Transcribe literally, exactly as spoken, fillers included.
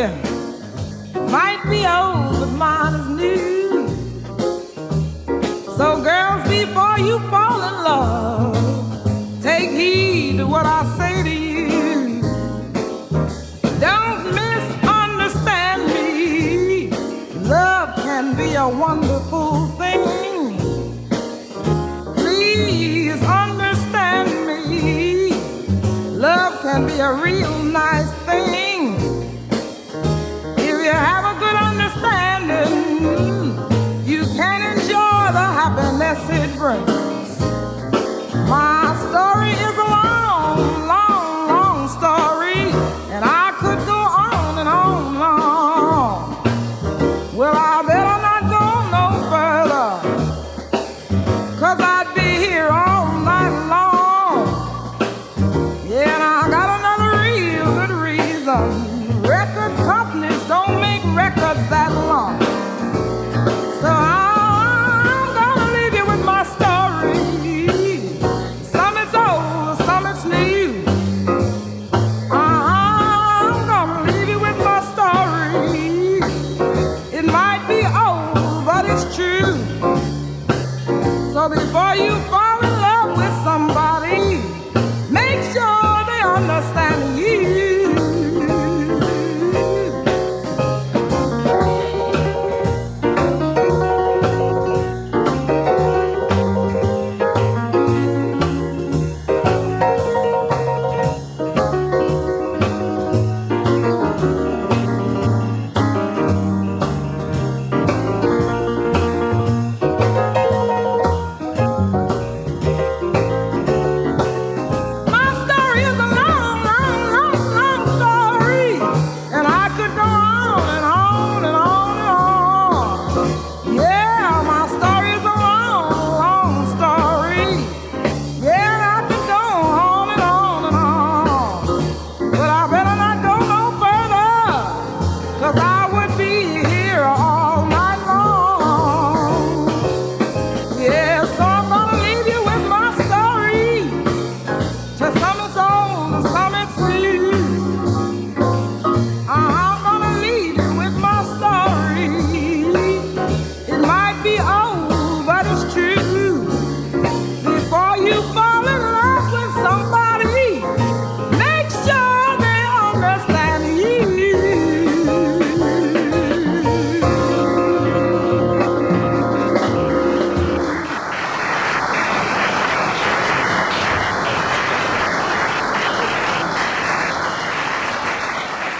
might be old, but mine is new. So girls, before you fall in love, take heed to what I say to you. Don't misunderstand me. Love can be a wonderful thing. Please understand me. Love can be a real nice thing. If you have a good understanding, you can enjoy the happiness it brings. My story is a long, long, long story, and I could go on and on and on. Well, I better not go no further, 'cause I'd be here all night long. Yeah, and I got another real good reason.